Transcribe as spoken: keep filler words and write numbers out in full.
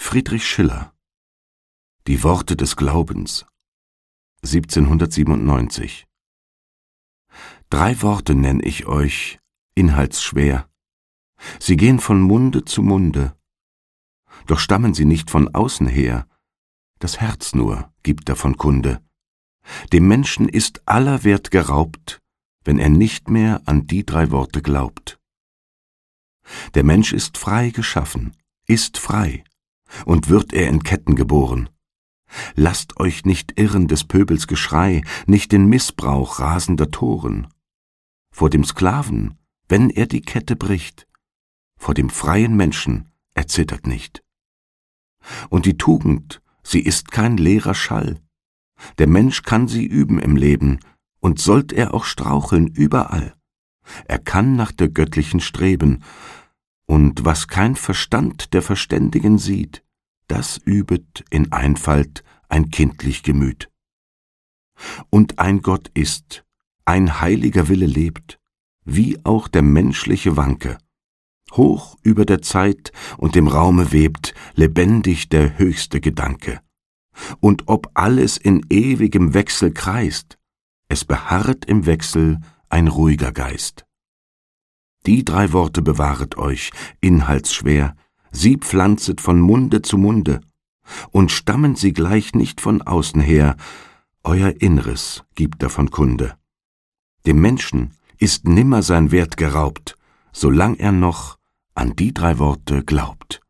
Friedrich Schiller. Die Worte des Glaubens. siebzehnhundertsiebenundneunzig. Drei Worte nenn ich euch, inhaltsschwer. Sie gehen von Munde zu Munde. Doch stammen sie nicht von außen her. Das Herz nur gibt davon Kunde. Dem Menschen ist aller Wert geraubt, wenn er nicht mehr an die drei Worte glaubt. Der Mensch ist frei geschaffen, ist frei, und wird er in Ketten geboren. Lasst euch nicht irren des Pöbels Geschrei, nicht den Missbrauch rasender Toren. Vor dem Sklaven, wenn er die Kette bricht, vor dem freien Menschen erzittert nicht. Und die Tugend, sie ist kein leerer Schall. Der Mensch kann sie üben im Leben, und sollt er auch straucheln überall. Er kann nach der göttlichen streben, und was kein Verstand der Verständigen sieht, das übet in Einfalt ein kindlich Gemüt. Und ein Gott ist, ein heiliger Wille lebt, wie auch der menschliche Wanke. Hoch über der Zeit und dem Raume webt lebendig der höchste Gedanke. Und ob alles in ewigem Wechsel kreist, es beharret im Wechsel ein ruhiger Geist. Die drei Worte bewahret euch, inhaltsschwer, sie pflanzet von Munde zu Munde, und stammen sie gleich nicht von außen her, euer Inneres gibt davon Kunde. Dem Menschen ist nimmer sein Wert geraubt, solang er noch an die drei Worte glaubt.